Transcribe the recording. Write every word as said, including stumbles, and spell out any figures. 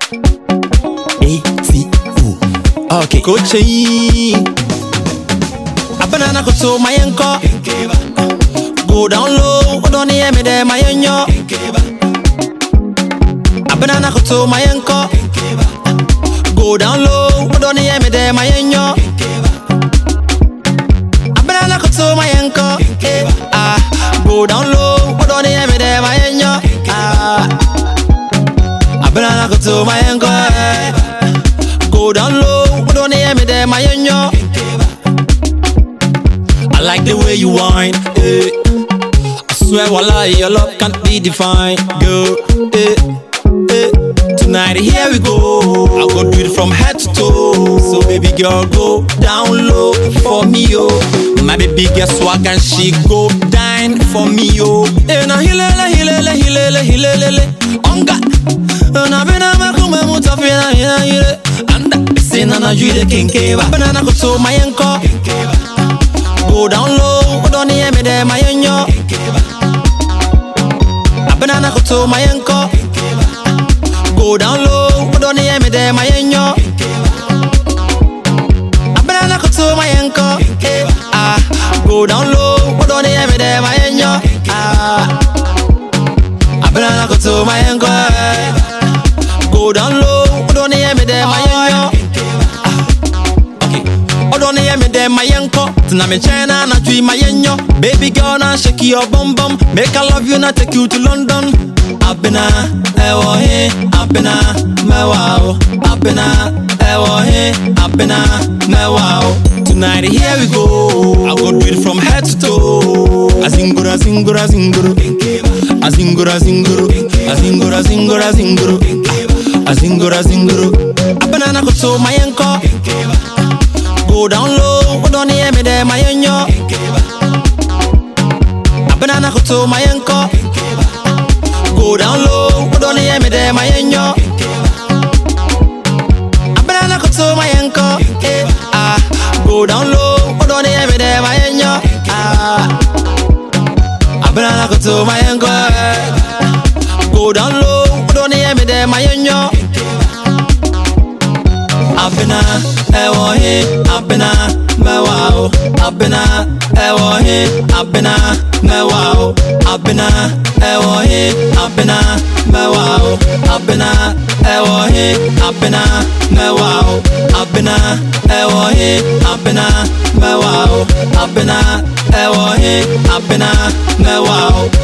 A T O. Okay. Coaching. A banana go to my anchor. Go down low, don't hear me there, my anyo. A banana go to my anchor. Go down low, don't hear me there, my anyo. A banana go to my anchor. Ah, go down low, don't hear me there, my anyo. Ah, a banana go to my anchor. Go down low, don't hear me there, my anyo. I like the way you whine, eh. I swear, wallah, your love can't be defined, girl, eh, eh. Tonight, here we go. I'll go do it from head to toe. So baby girl, go down low for me, yo. My baby girl swag and she go dine for me, yo. Eh, na hilele, hilele, hilele, hilele, onga. Na bena makume mutafina, hina hile. Anda, say na na jude kinkeba. Banana go to my anchor. Go down low, don't hear me there, my anyo. A banana go to my anchor. Go down low, don't hear me there, my anyo. A banana go to my anchor. Ah, go down low, don't hear me there, my anyo. Ah, a banana go to my anchor. Go down low, don't hear me there, my anyo. Don't hear me there, my uncle. Tina me China, na tree my enyo. Baby girl, na shake your bum bum. Make I love you, na take you to London. Abena, ewo he, abena, me wow. Abena, ewo he, abena, me wow. Tonight here we go. I go do it from head to toe. Azingura, zingura, zinguru. Azingura, zinguru. Azingura, zingura, zinguru. Azingura, zinguru. Abena na go to my uncle. Go down low, don't hear me there, my anyo. A banana go to my anchor. Go down low, don't hear me there, my anyo. A banana go to my anchor. Ah, go down low, don't hear me there, my anyo. Ah, a banana go to my anchor. Go down low, don't hear me there, my anyo. Abena, ewo he, abena, me wow. Abena, ewo he, abena, me wow. Abena, ewo he, abena, me wow. Abena, ewo he, abena, me wow. Abena, ewo he, abena, me wow. Abena, ewo he, abena, me wow.